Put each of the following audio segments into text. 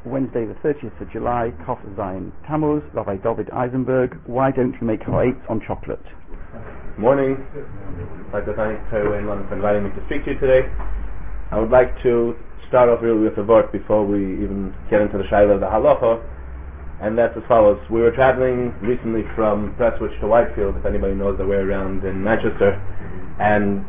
Wednesday the 30th of July, Kaf Zayin Tammuz, Rabbi David Eisenberg. Why don't you make ha'etz on chocolate? Morning. I'd like to thank Terry in London for inviting me to speak to you today. I would like to start off really with a word before we even get into the Shaila of the Halacha, and that's as follows. We were traveling recently from Prestwich to Whitefield, if anybody knows the way around in Manchester, and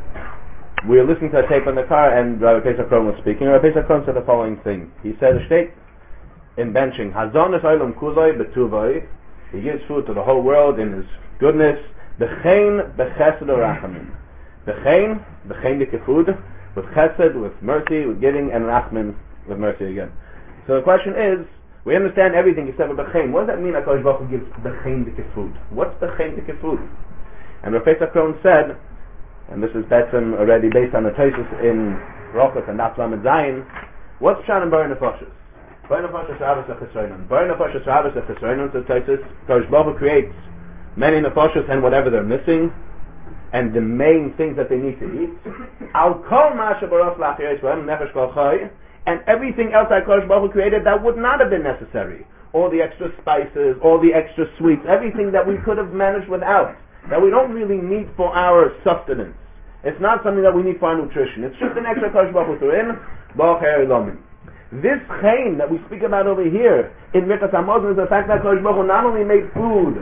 we were listening to a tape in the car, and Rabbi Pesach Kron was speaking. Rabbi Pesach Kron said the following thing. He said, a state in benching, Hazon es olam kuzoi betuvoi, he gives food to the whole world in his goodness, B'chein b'chesed rachamim. B'chein the food, with chesed, with mercy, with giving, and rachmin, with mercy again. So the question is, we understand everything except for b'chein. What does that mean that HaKadosh Baruch Hu gives b'chein the food? What's b'chein the food? And Rabbi Pesach Kron said, and this is already based on the Tosos in Rochot and Daf Lamed Zayin, what's Pshat in Bar Nefashos? Bar Nefashos Rabbos HaChesronon. Bar Nefashos Rabbos HaChesronon, says Tosos, HaKadosh Baruch Hu creates many Nefashos and whatever they're missing, and the main things that they need to eat. Al Kol Masha Baros Lachir Yisrael Nefesh Kol Chai, and everything else that HaKadosh Baruch Hu created that would not have been necessary. All the extra spices, all the extra sweets, everything that we could have managed without, that we don't really need for our sustenance. It's not something that we need for our nutrition. It's just an extra Kosh Baruch Hu in Baruch Ha'olamim. This chain that we speak about over here in Birkas Hamazon is the fact that Kosh Baruch Hu not only made food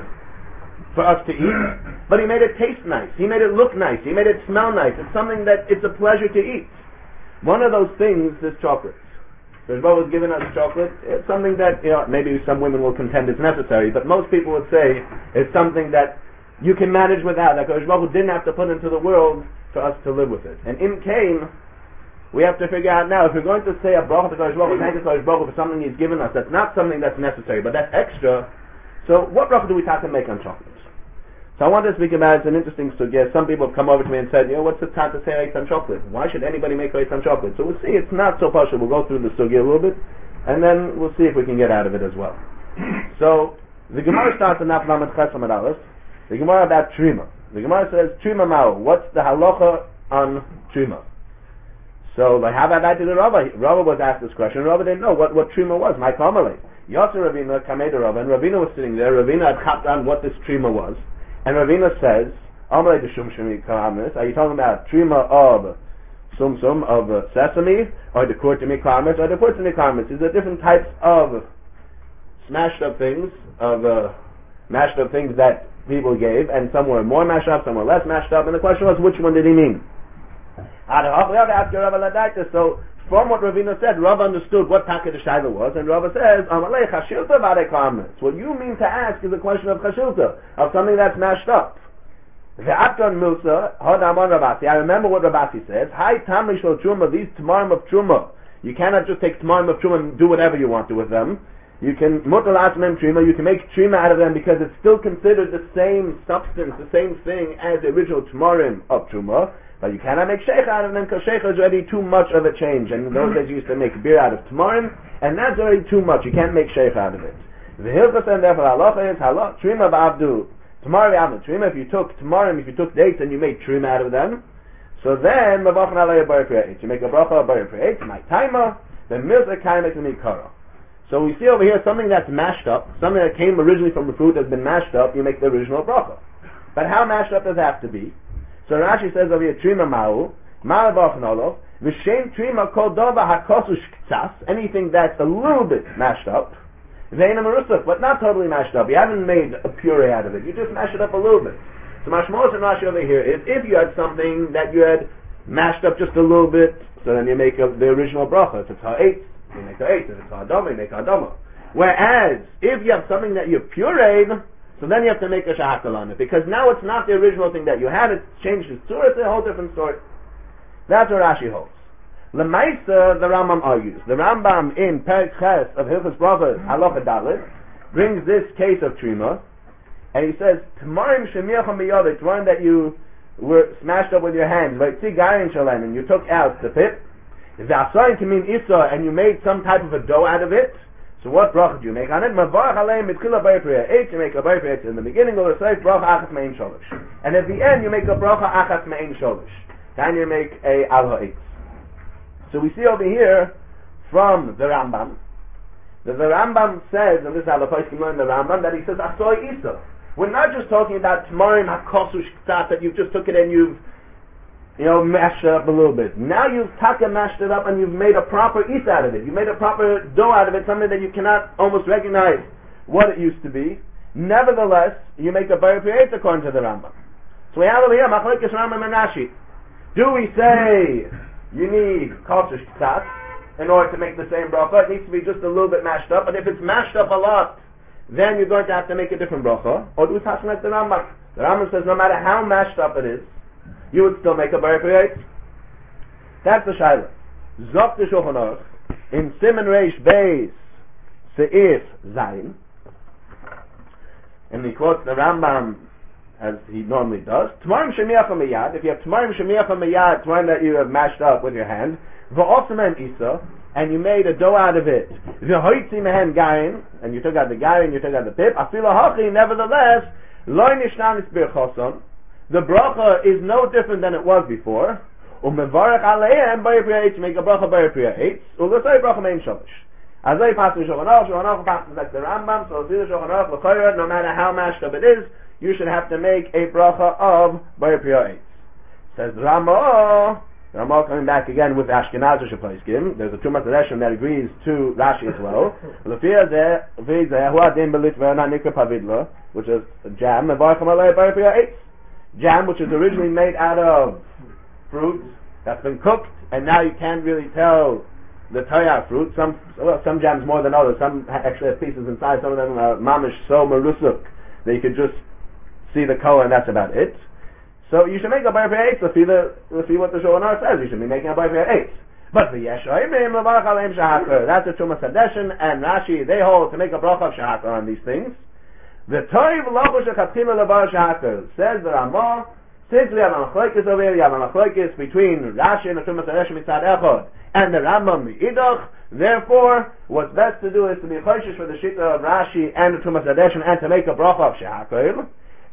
for us to eat, but He made it taste nice. He made it look nice. He made it smell nice. It's something that it's a pleasure to eat. One of those things is chocolate. Kosh Baruch Hu has given us chocolate. It's something that, maybe some women will contend it's necessary, but most people would say it's something that you can manage without. That Kosh Baruch Hu didn't have to put into the world for us to live with it. And in Cain, we have to figure out now, if we're going to say a bracha to Kosh Baruch Hu, thank you Kosh Baruch Hu for something He's given us, that's not something that's necessary, but that's extra. So what bracha do we have to make on chocolate? So I want to speak about, it's an interesting suggestion. Some people have come over to me and said, what's the time to say ha'etz on chocolate? Why should anybody make ha'etz on chocolate? So we'll see, it's not so partial. We'll go through the sugya a little bit, and then we'll see if we can get out of it as well. So, the Gemara starts in Daf Lamed Ches Amud Aleph, the Gemara about Trima. The Gemara says, Trima Ma'u, what's the halacha on Trima? So, how about that to the Rava? Rava was asked this question, Rava didn't know what Trima was. My Kamalei. Yasser Ravina Kamei Rava, and Ravina was sitting there. Ravina had chapped on what this Trima was. And Ravina says, Amalei de Shum Shemi Karamis, are you talking about Trima of Sum of sesame, or the Kurtimi Karamis, or the Kurtimi Karamis? These are different types of mashed up things that people gave, and some were more mashed up, some were less mashed up, and the question was, which one did he mean? So, from what Ravina said, Rav understood what Taka the Shaila was, and Rav says, what you mean to ask is a question of Chashilta, of something that's mashed up. The Akron Musa, Hodamon Rabasi, I remember what Rabasi says, Hi Tamishal Truma, these Tamarim of Truma, you cannot just take Tamarim of Truma and do whatever you want to with them. You can mutal atmem trima, you can make trima out of them because it's still considered the same substance, the same thing as the original tamarim of truma, but you cannot make sheikha out of them because sheikha is already too much of a change, and in those days you used to make beer out of tamarim, and that's already too much, you can't make sheikha out of it. The hilchas and therefore halacha is halach trima ba'avdu, tamarim avdu trima, if you took tamarim, if you took dates and you made trima out of them, so then mavachan alei bar pre'etz, you make a bracha bar pre'etz, my timer, then milza kaimek mikara. So we see over here something that's mashed up, something that came originally from the fruit that's been mashed up, you make the original bracha. But how mashed up does it have to be? So Rashi says over here, Trima Ma'u, Ma'al Ba'achnolo, V'shem Trima Kol Dova HaKosush K'tzas, anything that's a little bit mashed up, Ve'ena Marusach, but not totally mashed up. You haven't made a puree out of it, you just mash it up a little bit. So Mashmos and Rashi over here is, if you had something that you had mashed up just a little bit, so then you make the original bracha, it's ha'etz. You make a eight, if it's ha'adama, you make ha'adama. Whereas, if you have something that you pureed, so then you have to make a shahakal on it, because now it's not the original thing that you had, it's changed its tzura, it's a whole different story. That's what Rashi holds. L'maisa, the Rambam argues. The Rambam in Perek Ches of Hilchos Brachos, Halacha Dalet, brings this case of Trima, and he says, Tamarim shemiacham b'yodeh, tamarim that you were smashed up with your hands, v'yitzi garin shalem, and you took out the pit, Z'asayin kamin isa, and you made some type of a dough out of it. So what bracha do you make on it? Mavarach aleim mitchila bayir priyah. You make a bayir priyah in the beginning, or say bracha achas me'in sholish. And at the end, you make a bracha achas me'in sholish. Then you make a al ha'etz. So we see over here from the Rambam that the Rambam says, and this is how the Poskim learn the Rambam, that he says, Asoy Isa. We're not just talking about Tamarim HaKosush K'tat, that you've just took it and you've, mashed it up a little bit. Now you've mashed it up and you've made a proper Isa out of it. You made a proper dough out of it, something that you cannot almost recognize what it used to be. Nevertheless, you make a Bar Priyat according to the Rambam. So we have over here, Machlokes Rambam and Rashi. Do we say you need Kosush K'tat in order to make the same bracha? It needs to be just a little bit mashed up, but if it's mashed up a lot, then you're going to have to make a different bracha. Or do we pass like the Rambam? The Rambam says no matter how mashed up it is, you would still make a Bar Priyat. That's the Shaila. Zok the Shulchan Aruch in Siman Reish Beis Seif Zayin, and he quotes the Rambam as he normally does. Tamarim Shemiach HaMiyad, if you have Tamarim Shemiach HaMiyad, Tamarim that you have mashed up with your hand, V'osamen Isa, and you made a dough out of it, V'hoitzi Mehen Gayin, and you took out the Gayin, you took out the pip, Afilo Hachi, nevertheless, Lo Nishnanis Birchoson, the bracha is no different than it was before, U'mevarech Aleihem Bar Priyat, make a bracha Bar Priyat, U'losei bracha Mein Shalish. As I pass the Shulchan Aruch passes like the Rambam, so the Shulchan Aruch, L'chayra, no matter how mashed up it is, you should have to make a bracha of Bar Priyat. Says Ramah coming back again with Ashkenazi Sheploiskim. There's a Tumas Reshim that agrees to Rashi as well. Which is jam, jam which is originally made out of fruit that's been cooked, and now you can't really tell the Toyah fruit. Some jams more than others. Some actually have pieces inside. Some of them are mamish so marusuk that you could just see the color, and that's about it. So you should make a Bar Priyat. Let's see what the Shulchan Aruch says. You should be making a Bar Priyat. But the Yesh Oimim Levarach Aleim Shahakar, that's a Tumas Hadeshin, and Rashi, they hold to make a bracha of Shahakar on these things. The Toiv Lochu Shechatchila Levar Shahakar, says the Ramah, since we have a Machlokes over here, you have a Machlokes between Rashi and the Tumas Hadeshin Mitzad Echad, and the Rambam Mi'idach. Therefore, what's best to do is to be choishish for the Shita of Rashi and the Tumas Hadeshin and to make a bracha of Shahakar.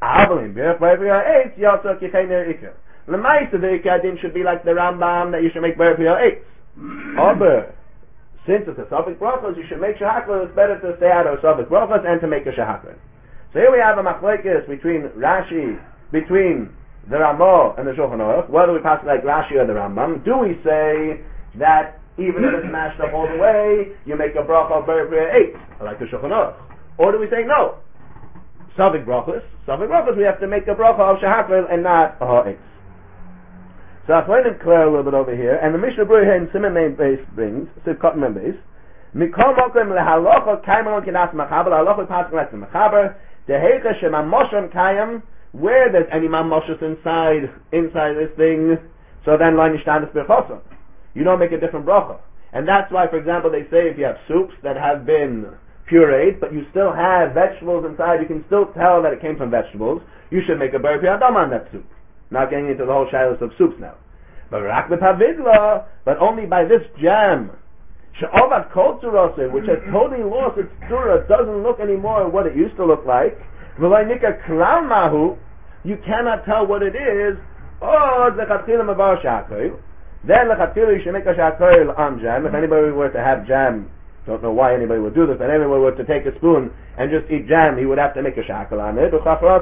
L'maisa the Ikar Din should be like the Rambam, that you should make Bar Priyat. Aber, since it's a Safek Brachos, you should make Shahakar. It's better to stay out of Safek Brachos and to make a Shahakar. So here we have a Machlokes between Rashi, between the Ramah and the Shulchan Aruch, whether we pass it like Rashi or the Rambam. Do we say that even if it's mashed up all the way, you make a bracha of Bar Priyat, like the Shulchan Aruch? Or do we say no? Safek brachos, we have to make a bracha of Shahakar and not a ha'etz. So I'll find it clear a little bit over here, and the Mishnah Berurah here in Siman Main Base brings, Sivkot Main Base, Mikol Mokem lehalocha kaimon kinas machaber, halocha passing like the machaber, deheicha shemamoshon kayam, where there's any mamoshos inside this thing, so then lo nishtanis birchoson. You don't make a different bracha. And that's why, for example, they say if you have soups that have been pureed, but you still have vegetables inside, you can still tell that it came from vegetables, you should make a Bar Priyat on that soup. Not getting into the whole shilas of soups now. But rak b'pavidla, but only by this jam, she'ovat kol tzurose, which has totally lost its tzura, doesn't look anymore what it used to look like, v'lai nika kral mahu, you cannot tell what it is, oh, lechatchila mavar shakol, then lechatchila you should make a shakol on jam. If anybody were to have jam, don't know why anybody would do this, but anyone were to take a spoon and just eat jam, he would have to make a shakal on it.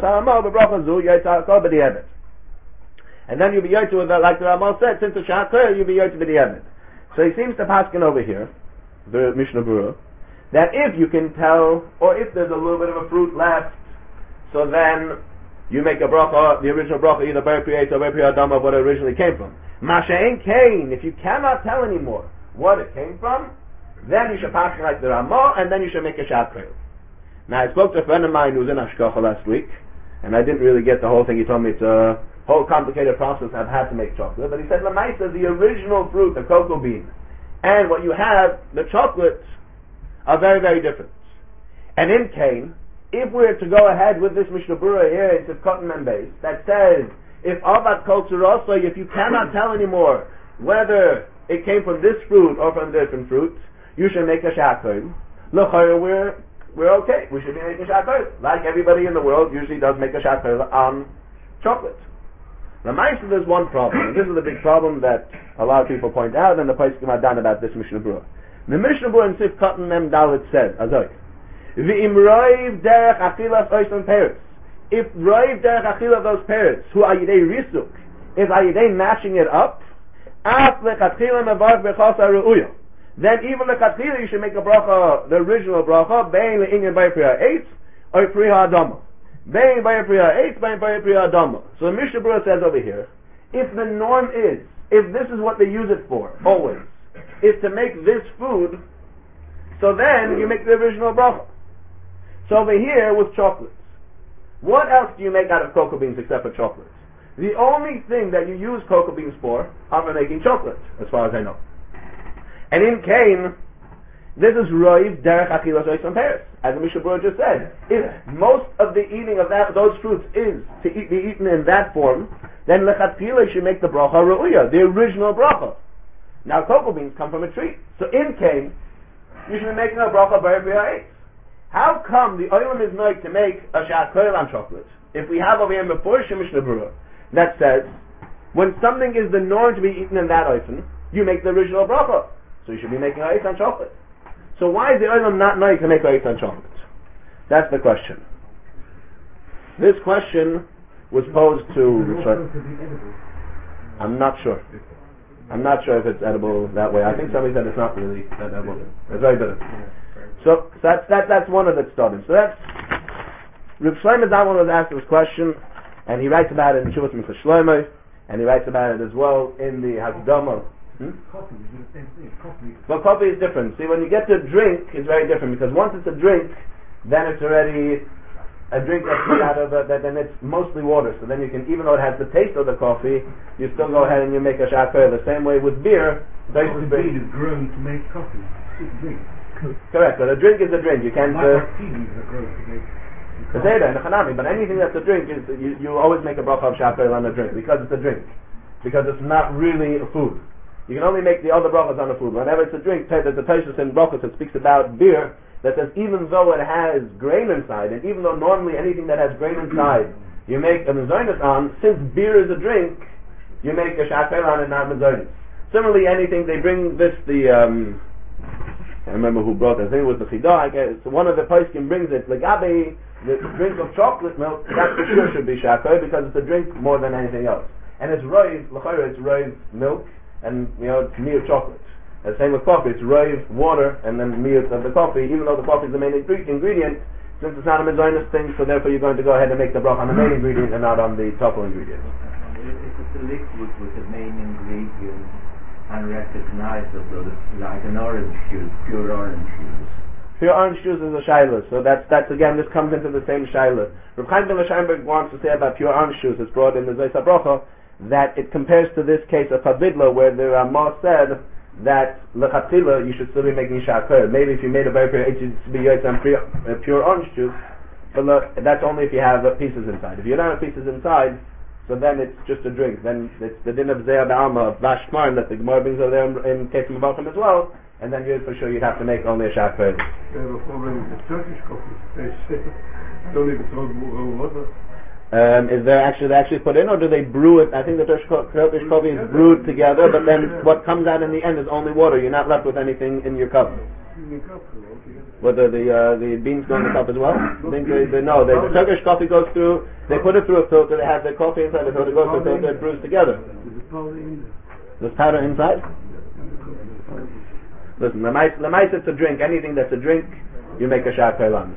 And then you'll be yoyt with, like the Ramal said, since the shakal, you'll be yoyt with the Evid. So he seems to paskin over here, the Mishnah Berurah, that if you can tell, or if there's a little bit of a fruit left, so then you make a bracha, the original bracha, either Bar Priyat or Bar Priyat Adam of what it originally came from. Masha'en Kain, if you cannot tell anymore what it came from, then you should pass it like the Ramah, and then you should make a Shahakar. Now, I spoke to a friend of mine who was in Ashkocha last week, and I didn't really get the whole thing. He told me it's a whole complicated process. I've had to make chocolate. But he said, Lamaisa, the original fruit, the cocoa bean, and what you have, the chocolates, are very, very different. And in Cain, if we're to go ahead with this Mishnah Berurah here, it's a cotton and base, that says, if Avat Kol Tzurosai, if you cannot tell anymore whether it came from this fruit or from different fruits, you should make a Shahakar. L'chayr, we're okay. We should be making a Shahakar. Like everybody in the world usually does make a Shahakar on chocolate. Now, there's one problem, and this is the big problem that a lot of people point out, and the Poskim have done about this Mishnah Berurah. The Mishnah Berurah in Sif Katan Mem Dalet says, Azoi, V'im roiv derech achilas oisan peretz. If roiv derech achilas those peretz, who are yidei risuk, if are yidei mashing it up, af lechatchila mevarch bechasa re'uya. Then even lechatchila you should make a bracha, the original bracha, bein le'inyan bay priya eitz, or priya adama. Bein bay priya eitz, bein bay priya adama. So the Mishnah Berurah says over here, if the norm is, if this is what they use it for, always, is to make this food, so then you make the original bracha. So over here with chocolates, what else do you make out of cocoa beans except for chocolates? The only thing that you use cocoa beans for are for making chocolate, as far as I know. And in Cain, this is roiv derech achilas oisan peretz, as the Mishnah Berurah just said. If most of the eating of those fruits is to be eaten in that form, then lechatchila you should make the bracha re'uya, the original bracha. Now cocoa beans come from a tree, so in Cain, you should be making a bracha b'rei. How come the oilam is noig to make a sha'at koil on chocolate? If we have over here before Mishnah Berurah that says, when something is the norm to be eaten in that oifen, you make the original bracha. So you should be making a eitz on chocolate. So why is the oilam not noig to make a eitz on chocolate? That's the question. This question was posed to... I'm not sure. I'm not sure if it's edible that way. I think somebody said it's not really that edible. It's very bitter. So that's one of the studies. So that's Reb Shlomo Zalman was asked this question, and he writes about it in Shuvas Mitzvah Shlomo, and he writes about it as well in the Hakdama. Coffee is the same thing. Well, coffee is different. See, when you get to drink, it's very different, because once it's a drink, then it's already a drink that's made out of then it's mostly water. So then you can, even though it has the taste of the coffee, you still go ahead and you make a shakar. The same way with beer. Coffee bean is grown to make coffee. It's a drink. Correct, but a drink is a drink. You can't... martinis are grown to make coffee. But anything that's a drink, is you always make a bracha of shakar on a drink, because it's a drink. Because it's not really a food. You can only make the other brachas on a food. Whenever it's a drink, there's a Tosfos in brachas that speaks about beer, that says even though it has grain inside, and even though normally anything that has grain inside, you make a mezainis on, since beer is a drink, you make a shakar on it, not mezainis. Similarly, anything, they bring this, I remember who brought it, I think it was the Chidah, I guess, one of the poskim brings it, legabe, the drink of chocolate milk, that for sure should be shakar, because it's a drink more than anything else. And it's roiv, l'chayra, it's roiv milk, and it's mere chocolate. And same with coffee, it's roiv, water, and then milk of the coffee, even though the coffee is the main ingredient, since it's not a mezainis thing, so therefore you're going to go ahead and make the bracha on the main ingredient and not on the total ingredient. If it's a liquid with the main ingredient unrecognizable, like an orange juice, pure orange juice. Pure orange juice is a shaila, so that's again, this comes into the same shaila. Reb Chaim ben Scheinberg wants to say about pure orange juice, it's brought in the Zos HaBrocha, that it compares to this case of Havidla, where the Ramah said that lechatchila you should still be making shakar. Maybe if you made a very pure, it should be pure orange juice, but that's only if you have pieces inside. If you don't have pieces inside, so then it's just a drink. Then it's the din of Zeya Ba'alma, of Vashmarn, that the Gemara brings over there in case of Mavachim as well, and then for sure you'd have to make only a shakar. They have a problem with the Turkish coffee. They don't even throw water. Is they actually put in, or do they brew it? I think the Turkish coffee is brewed together, but then what comes out in the end is only water. You're not left with anything in your cup. Whether the beans go in the cup as well? I think the Turkish coffee goes through, they put it through a filter, they have the coffee inside the filter, it goes through a filter, it brews together. There's powder inside? Listen, the mice it's a drink, anything that's a drink, you make a shakar on.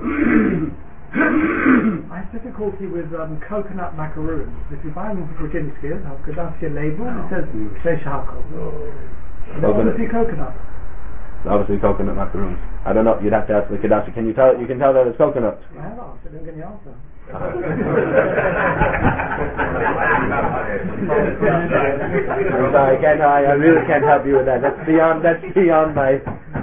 I have difficulty with coconut macaroons. If you buy them for Kudinski, I'll go down to your label, it says Sheish Hakol. Obviously coconut. Obviously coconut macaroons. I don't know, you'd have to ask the Kedashi. You can tell that it's coconut. I have asked, I didn't get the answer. I'm sorry, I really can't help you with that. That's beyond my...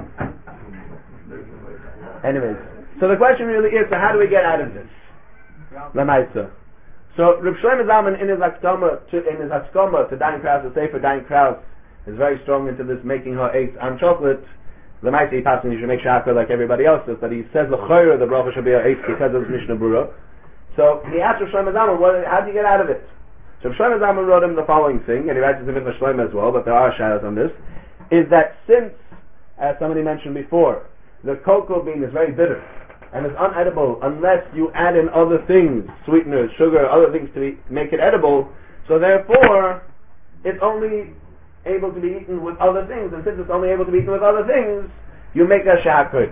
Anyways. So the question really is, so how do we get out of this? Lamaitza. So Reb Shlomo Zalman in his Hakdama to Dayan Kraus, the Sefer Dayan Kraus, is very strong into this making her eight on chocolate. Lamaitza, he passes, you should make shakar like everybody else does, but he says the chayra, the bracha should be her eight because of Mishnah Berurah. So he asked Reb Shlomo Zalman, how do you get out of it? So Reb Shlomo Zalman wrote him the following thing, and he writes it in Mitzvah Shlomo as well, but there are shadows on this, is that since as somebody mentioned before, the cocoa bean is very bitter and it's unedible unless you add in other things, sweeteners, sugar, other things to make it edible. So therefore, it's only able to be eaten with other things, and since it's only able to be eaten with other things, you make a sha'akol.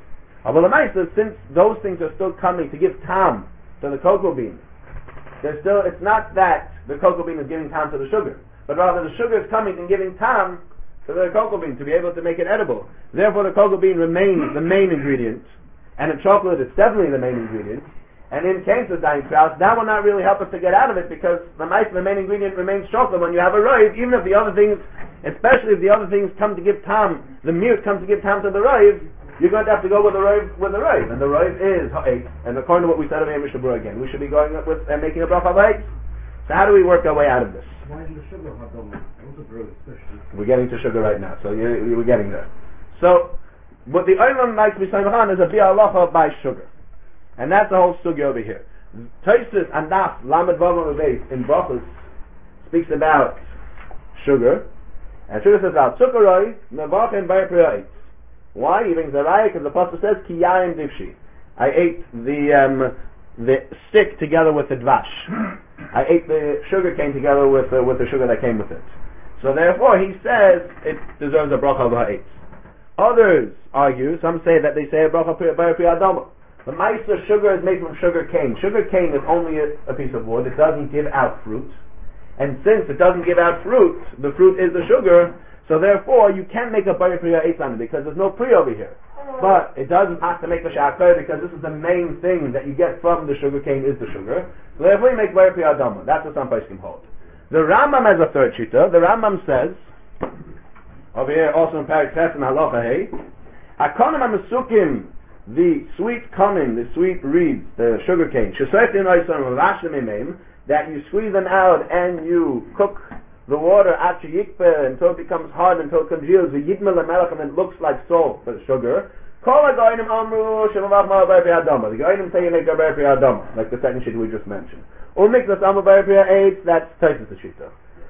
Since those things are still coming to give tam to the cocoa bean, it's not that the cocoa bean is giving tam to the sugar, but rather the sugar is coming and giving tam to the cocoa bean to be able to make it edible. Therefore the cocoa bean remains the main ingredient, and in chocolate it's definitely the main ingredient, and in case of dying sprouts, that will not really help us to get out of it, because the main ingredient remains chocolate. When you have a roiv, even if the other things, especially if the other things come to give tam, the mute comes to give tam to the roiv, you're going to have to go with the roiv, and the roiv is ha'etz, and according to what we said over here in Mishnah Berurah again, we should be going up with and making a bracha of ha'etz. So how do we work our way out of this? Why is the sugar hadam? We're getting to sugar right now, so we're getting there. So, what the Olam likes to be saying is a bi'alacha by sugar. And that's the whole sugya over here. Tosfos and Daf Lamed Vav Beis in Brachos speaks about sugar, and sugar says about sukaroi mevachen by priya. Why? He brings the raya because the pasuk says ki yaim divshi. I ate the stick together with the dvash. I ate the sugar cane together with the sugar that came with it. So therefore, he says it deserves a bracha of ha'etz. Others argue, some say that they say a bracha by priya adama. The Maisa sugar is made from sugar cane. Sugar cane is only a piece of wood. It doesn't give out fruit. And since it doesn't give out fruit, the fruit is the sugar, so therefore you can't make a Bayir Priya Eitz on it because there's no Priya over here. But it doesn't have to make a Sha'akar because this is the main thing that you get from the sugar cane is the sugar. So therefore you make Bayir Priya Adama. That's what some poskim hold. The Rambam has a third shita. The Rambam says, over here also in Parak Tes and Halacha Hey, Hakonim HaMesukim, the sweet konim, the sweet reeds, the sugar cane, that you squeeze them out and you cook the water until it becomes hard, until it congeals, and it looks like salt for the sugar. The Goyim say you make a Bar Priya Adama, like the second shita we just mentioned. That's Tosfos the shita.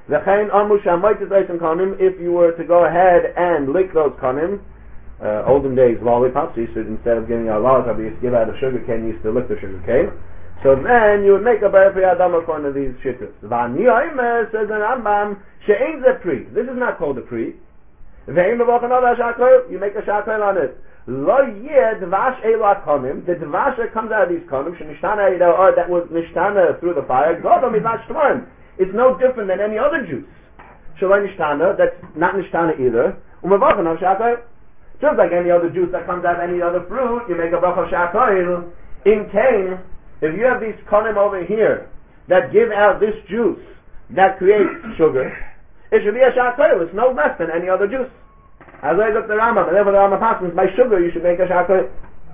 If you were to go ahead and lick those konim, olden days lollipops, you should, instead of giving out lollipop, you used to give out a sugar cane, you used to lick the sugar cane. So then you would make a Bar Priya Adama according to these shittas. V'aniyomer says the Rambam, she'ein ze pri. This is not called a pri. Ve'im b'vochen ova shakol, you make a shakol on it. Lo yeh dvash elu konim, the dvash that comes out of these konim, she'nishtana yidah, or that was nishtana through the fire, godo midvash tamarim. It's no different than any other juice. Shalai nishtana, that's not nishtana either. U'mevochin ova shakol. Just like any other juice that comes out of any other fruit, you make a bracha of sha'akol. In Cain, if you have these konim over here that give out this juice that creates sugar, it should be a sha'akol. It's no less than any other juice. As I look at the Rambam, and therefore the Rambam passes, by sugar you should make a sha'akol.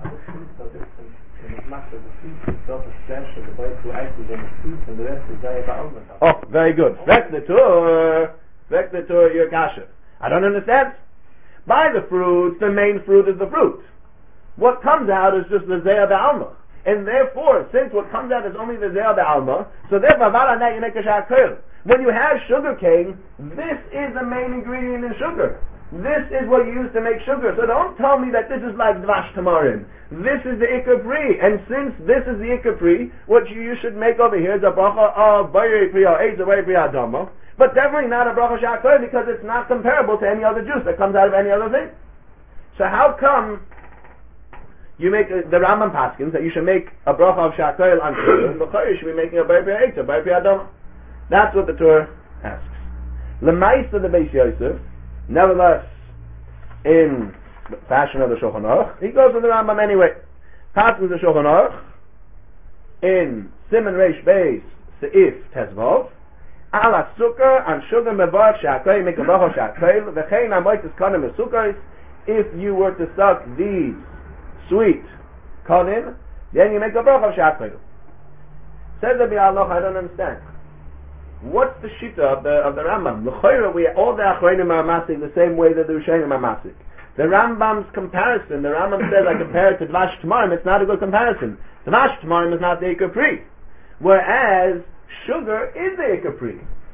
Oh, very good. Vektatur, your kasha. I don't understand. By the fruit, the main fruit is the fruit. What comes out is just the Zeya Ba'alma. And therefore, since what comes out is only the Zeya Ba'alma, so therefore, that you make a sha'akol. When you have sugar cane, this is the main ingredient in sugar. This is what you use to make sugar. So don't tell me that this is like Dvash Tamarim. This is the Ikar Pri. And since this is the Ikar Pri, what you should make over here is a bracha of Bayir Priya, Eitz of Bayir Priya Adama. But definitely not a bracha sha'akol because it's not comparable to any other juice that comes out of any other thing. So how come you make the Rambam paskins that you should make a bracha of sha'akol on sugar, and you should be making a Bayir Priya Eitz, a Bayir Priya Adama? That's what the Torah asks. L'maisa the Beis Yosef, nevertheless, in the fashion of the Shulchan Aruch, he goes with the Rambam anyway. Paskins the Shulchan Aruch in Siman Reish Beis Seif Tezvov. Ala sukkar and sugar mevarach sha'akol, make a bracha sha'akol. V'chein amoitis konim esukos. If you were to suck these sweet konim, then you make a bracha sha'akol. Says the Bi'aloch, I don't understand. What's the shita of the Rambam? L'choira, all the achronim are masik the same way that the Rishonim are masik. The Rambam's comparison, the Rambam says I compare it to Dvash Tamarim, it's not a good comparison. Dvash Tamarim is not the Ikar Pri. Whereas sugar is the Ikar Pri.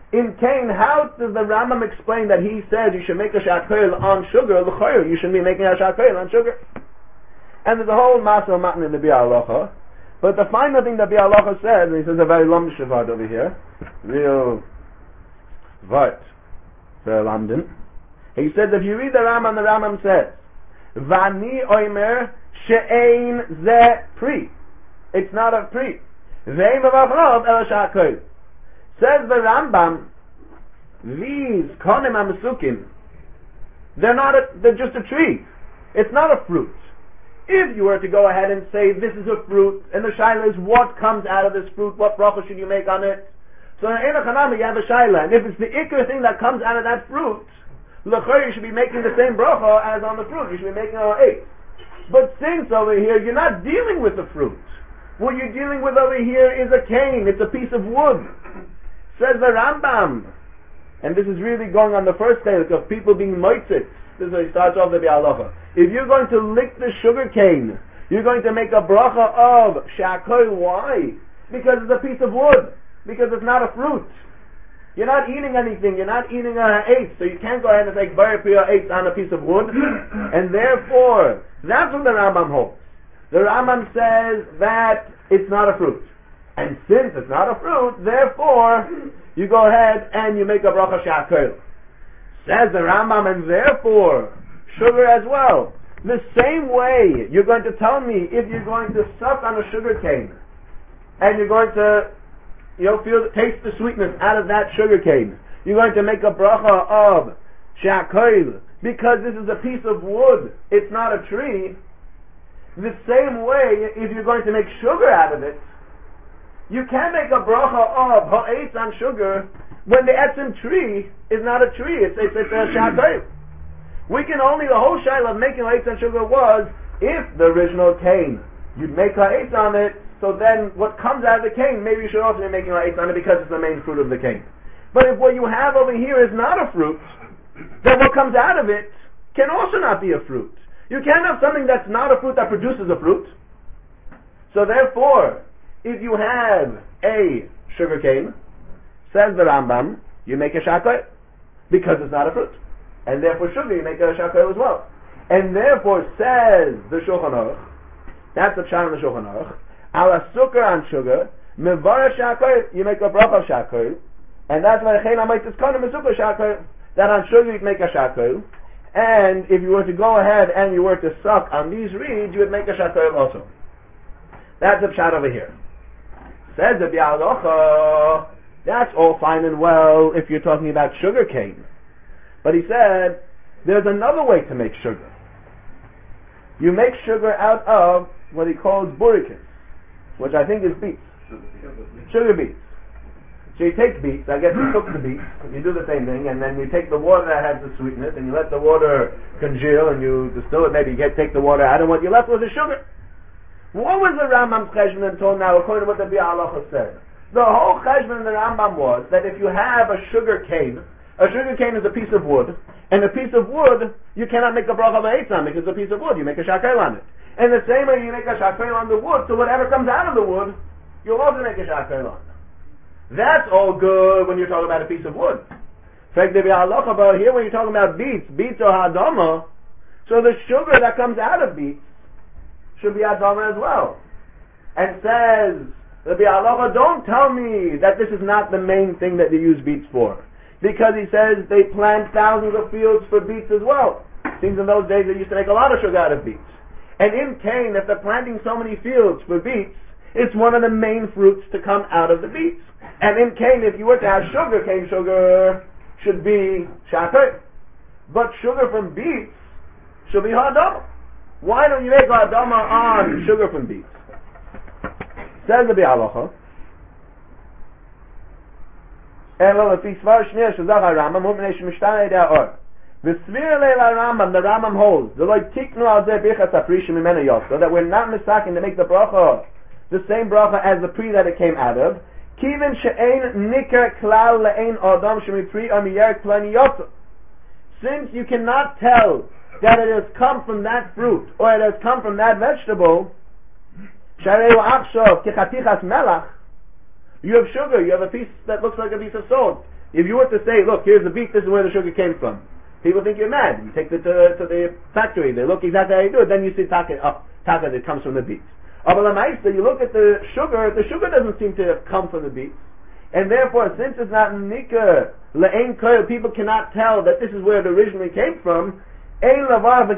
In Cain, how does the Rambam explain that he says you should make a shakol on sugar? L'chayr, you shouldn't be making a shakol on sugar. And there's a whole master matan in the Bi'alacha. But the final thing that Bi'alacha says, and he says a very long shavard over here, real vart for London. He says if you read the Rambam says, Vani oimer she'ein ze pri. It's not a pri. Ve'im avachnov el shakol. Says the Rambam, these konim amasukim, they're just a tree. It's not a fruit. If you were to go ahead and say this is a fruit, and the shaila is what comes out of this fruit, what bracha should you make on it? So in a chanami you have a shaila, and if it's the ikr thing that comes out of that fruit, l'chayr you should be making the same bracha as on the fruit. You should be making on 8. But since over here you're not dealing with the fruit, what you're dealing with over here is a cane. It's a piece of wood. Says the Rambam, and this is really going on the first chalik of people being moitzit. This is how he starts off the Bi'alacha. If you're going to lick the sugar cane, you're going to make a bracha of shakol. Why? Because it's a piece of wood. Because it's not a fruit. You're not eating anything. You're not eating an 8. So you can't go ahead and say bar priya 8 on a piece of wood. And therefore, that's what the Rambam holds. The Rambam says that it's not a fruit. And since it's not a fruit, therefore, you go ahead and you make a bracha shakol. Says the Rambam, and therefore, sugar as well. The same way, you're going to tell me if you're going to suck on a sugar cane, and you're going to, taste the sweetness out of that sugar cane, you're going to make a bracha of shakol, because this is a piece of wood, it's not a tree. The same way, if you're going to make sugar out of it, you can make a bracha of ha'etz on sugar when the etzim tree is not a tree, it's a shakol. The whole shaila of making ha'etz on sugar was, if the original cane, you'd make ha'etz on it, so then what comes out of the cane, maybe you should also be making ha'etz on it because it's the main fruit of the cane. But if what you have over here is not a fruit, then what comes out of it can also not be a fruit. You can't have something that's not a fruit that produces a fruit. So therefore, if you have a sugar cane, says the Rambam, you make a shakol because it's not a fruit. And therefore sugar, you make a shakol as well. And therefore says the Shulchan Aruch, that's the pshat of the Shulchan Aruch, ala sukkar on sugar, mevara shakol, you make a bracha shakol, and that's why the chen amaytis konim sukkar shakol, that on sugar you make a shakol, and if you were to go ahead and you were to suck on these reeds, you would make a shakol also. That's the pshat over here. Says the Bi'alacha, that's all fine and well if you're talking about sugar cane. But he said, there's another way to make sugar. You make sugar out of what he calls burrican, which I think is beets. Sugar beets. So you take beets, I guess you cook the beets, you do the same thing, and then you take the water that has the sweetness, and you let the water congeal, and you distill it, maybe you take the water out, and what you left was the sugar. What was the Rambam's cheshbon until now, according to what the Bi'alacha said? The whole cheshbon in the Rambam was that if you have a sugar cane is a piece of wood, and a piece of wood, you cannot make a bracha b'etz on because it's a piece of wood, you make a shakol on it. And the same way you make a shakol on the wood, so whatever comes out of the wood, you'll also make a shakol on. That's all good when you're talking about a piece of wood. Here when you're talking about beets or hadama, so the sugar that comes out of beets should be hadama as well. And says, the Bi'alacha, don't tell me that this is not the main thing that they use beets for. Because he says they plant thousands of fields for beets as well. Seems in those days they used to make a lot of sugar out of beets. And in Cain, if they're planting so many fields for beets, it's one of the main fruits to come out of the beets. And in Cain, if you were to have sugar, cane sugar should be shakol. But sugar from beets should be hadama. Why don't you make hadama on sugar from beets? Says the Bi'alacha, the Rambam holds that we're not misaking to make the bracha the same bracha as the pri that it came out of. Since you cannot tell that it has come from that fruit or it has come from that vegetable, you have sugar, you have a piece that looks like a piece of salt. If you were to say, look, here's the beet, this is where the sugar came from, people think you're mad. You take it to the factory, they look exactly how you do it, then you see taka that comes from the beets. But you look at the sugar doesn't seem to have come from the beets. And therefore, since it's not nikah, le'ein koil, people cannot tell that this is where it originally came from. Therefore,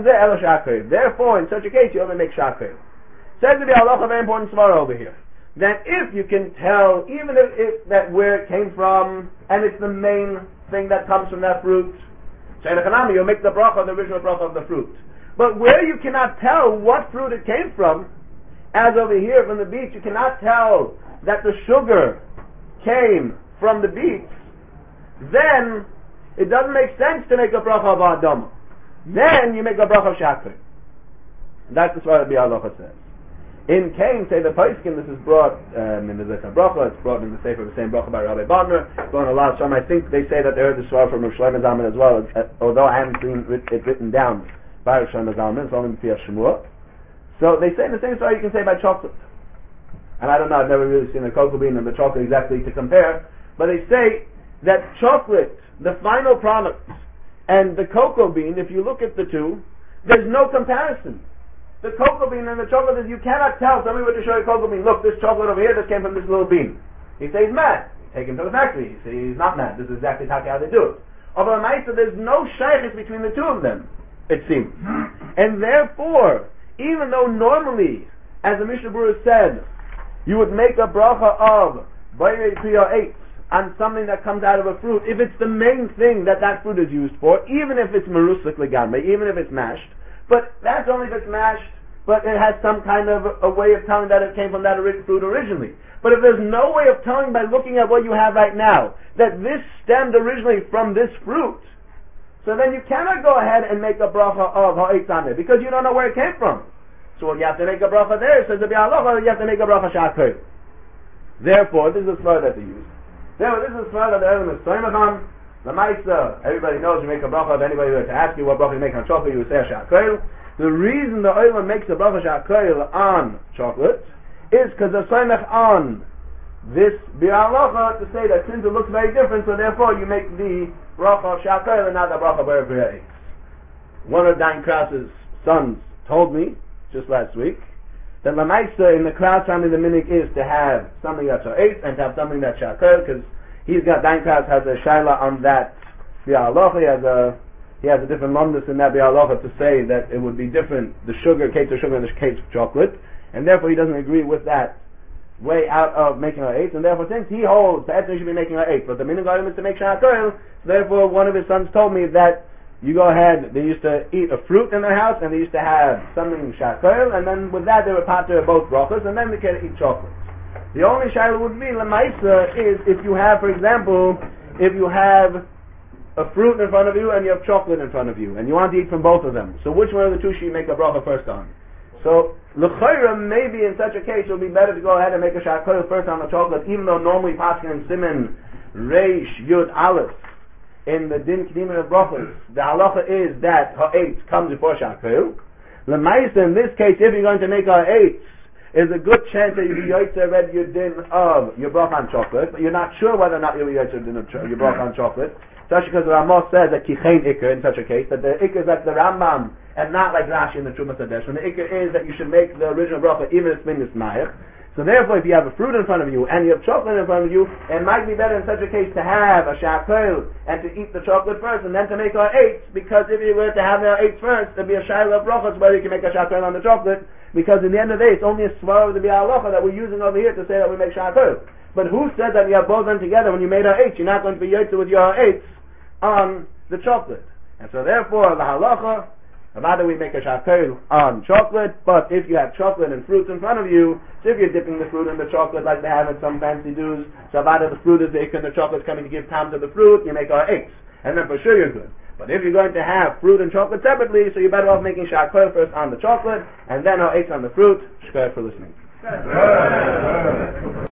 in such a case, you only make shakir. Says to be halacha, a very important svara over here. That if you can tell, even if that where it came from, and it's the main thing that comes from that fruit, you'll make the bracha, the original bracha of the fruit. But where you cannot tell what fruit it came from, as over here from the beets, you cannot tell that the sugar came from the beets, then it doesn't make sense to make a bracha of Adama. Then you make a bracha of Shakir. That's what the Halacha says. In Cain, say the Paiskim, this is brought in the Zechar Bracha, it's brought in the Sefer of the same Bracha by Rabbi Bodner, going a lot. I think they say that they heard the Svar from Rav Shlomo Zalman as well, although I haven't seen it written down by Rav Shlomo Zalman, it's only via Shemua. So they say the same story you can say by chocolate. And I don't know, I've never really seen the cocoa bean and the chocolate exactly to compare, but they say that chocolate, the final product, and the cocoa bean, if you look at the two, there's no comparison. The cocoa bean and the chocolate is, you cannot tell. Somebody were to show you cocoa bean, look, this chocolate over here, this came from this little bean. He says he's mad. Take him to the factory. He says he's not mad. This is exactly how they do it. Over Maisa, there's no shaykhis between the two of them, it seems. And therefore, even though normally, as the Mishnah Berurah said, you would make a bracha of Bayrei Priya 8 on something that comes out of a fruit, if it's the main thing that fruit is used for, even if it's marusik legamre, even if it's mashed, but that's only if it's mashed, but it has some kind of a way of telling that it came from that fruit originally. But if there's no way of telling by looking at what you have right now, that this stemmed originally from this fruit, so then you cannot go ahead and make a bracha of ha'etz on it, because you don't know where it came from. So you have to make a bracha there, says the Bi'alacha, you have to make a bracha shakir. Therefore, this is a svara that they use. Therefore, this is a svara that the Elam is soimacham. The Maisa, everybody knows you make a bracha of anybody who were to ask you what bracha you make on chocolate, you would say a shakir. The reason the Elam makes a bracha shakir on chocolate is because they're soimach on this Bi'alacha to say that since it looks very different, so therefore you make the bracha of shakir and not the bracha of Bayrei. One of Dan Krause's sons told me just last week that Lamaisa in the Kraus family the minhag is to have something that's ha'etz and to have something that's shakir, because he's got, Dan Kraus has a shaila on that Bi'alacha, he has a different lumdus in that Bi'alacha to say that it would be different, the sugar, cakes of sugar and the cakes of chocolate, and therefore he doesn't agree with that way out of making ha'etz, and therefore since he holds that he should be making ha'etz, but the minhag is to make shakir, therefore one of his sons told me that you go ahead, they used to eat a fruit in their house, and they used to have something shakir, and then with that they were pater both brachas, and then they can eat chocolate. The only shayla would be, lemaisa, is if you have, for example, if you have a fruit in front of you and you have chocolate in front of you, and you want to eat from both of them. So which one of the two should you make a bracha first on? So, l'chayra, maybe in such a case it would be better to go ahead and make a shakir first on the chocolate, even though normally paskin and siman, reish, yud, aleph, in the din kedimin of brachas, the halacha is that ha'etz comes before shakir. L'maisa, in this case, if you're going to make ha'etz, is a good chance that you'll be yotzer read your din of your bracha on chocolate, but you're not sure whether or not you'll be yotzer din of your bracha on chocolate. Especially because the Ramah says that kichein ikr in such a case, that the ikr is like the Rambam and not like Rashi in the Trumas Hadesh. And the ikr is that you should make the original bracha even if it's min nismayach. So therefore, if you have a fruit in front of you and you have chocolate in front of you, it might be better in such a case to have a shakil and to eat the chocolate first and then to make our eights, because if you were to have our eights first, there'd be a shayla of brachas whether you can make a shakil on the chocolate, because in the end of the day, it's only a svara of the bi'alacha that we're using over here to say that we make shakil. But who said that you have both of them together when you made our eights? You're not going to be yotzer with your eights on the chocolate. And so therefore, the halacha, rather we make a shakil on chocolate, but if you have chocolate and fruits in front of you, so if you're dipping the fruit in the chocolate like they have in some fancy do's, so rather the fruit is the ikr and the chocolate's coming to give time to the fruit, you make our eights. And then for sure you're good. But if you're going to have fruit and chocolate separately, so you're better off making shakil first on the chocolate, and then our eights on the fruit. Shkar for listening.